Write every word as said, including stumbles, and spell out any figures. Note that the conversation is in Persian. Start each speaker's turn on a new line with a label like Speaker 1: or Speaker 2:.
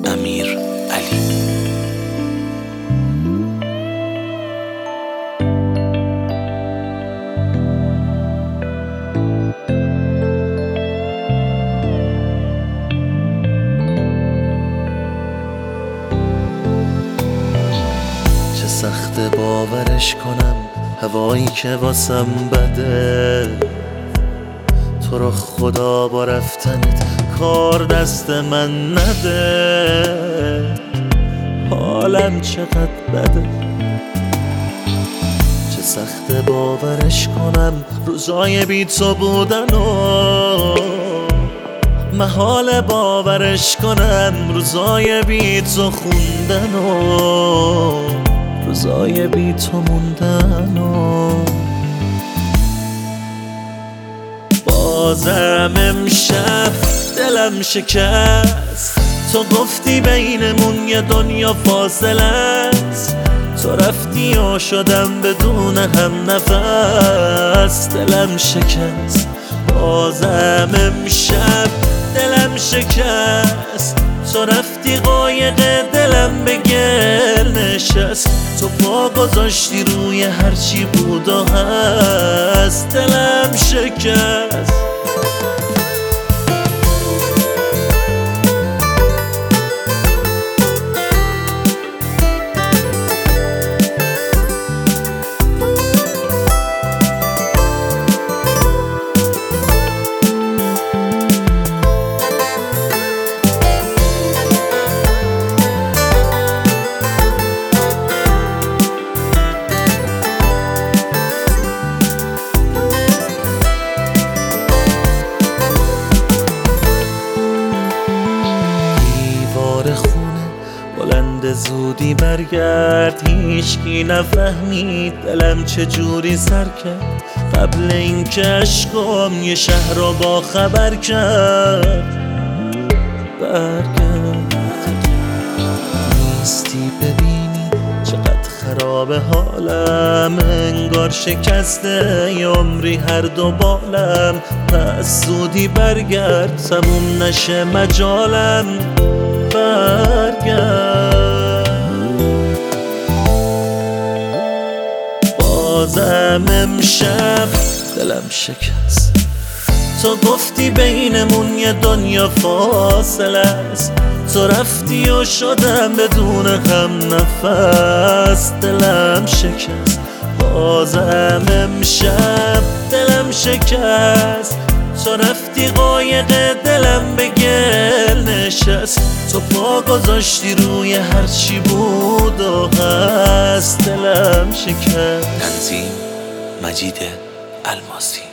Speaker 1: امیر علی. چه سخت باورش کنم هوایی که واسم بده، تو رو خدا با رفتنت کار دست من نده. حالم چقدر بده، چه سخت باورش کنم روزای بی تو بودن و محال باورش کنم روزای بی تو خوندن و روزای بی تو موندن و بازم امشب دلم شکست. تو گفتی بینمون یه دنیا فاصله است، تو رفتی و شدم بدون هم نفس. دلم شکست بازم امشب دلم شکست. تو رفتی قایق دلم به گل نشست. تو پا گذاشتی روی هرچی بود و هست. دلم شکست. بلند زودی برگرد، هیچکی نفهمید دلم چجوری سر کرد. قبل اینکه عشقم یه شهر رو با خبر کرد. برگرد نیستی ببینی چقدر خراب حالم، انگار شکسته ی عمری هر دو بالم. پس زودی برگرد تموم نشه مجالم. برگرد بازم امشب دلم شکست. تو گفتی بینمون یه دنیا فاصله است، تو رفتی و شدم بدون هم نفس. دلم شکست بازم امشب دلم شکست. تو رفتی قایق دلم به گل نشست. تو پا گذاشتی روی هرچی بود و هست. دلم شکست. تنظیم مجید الماسی.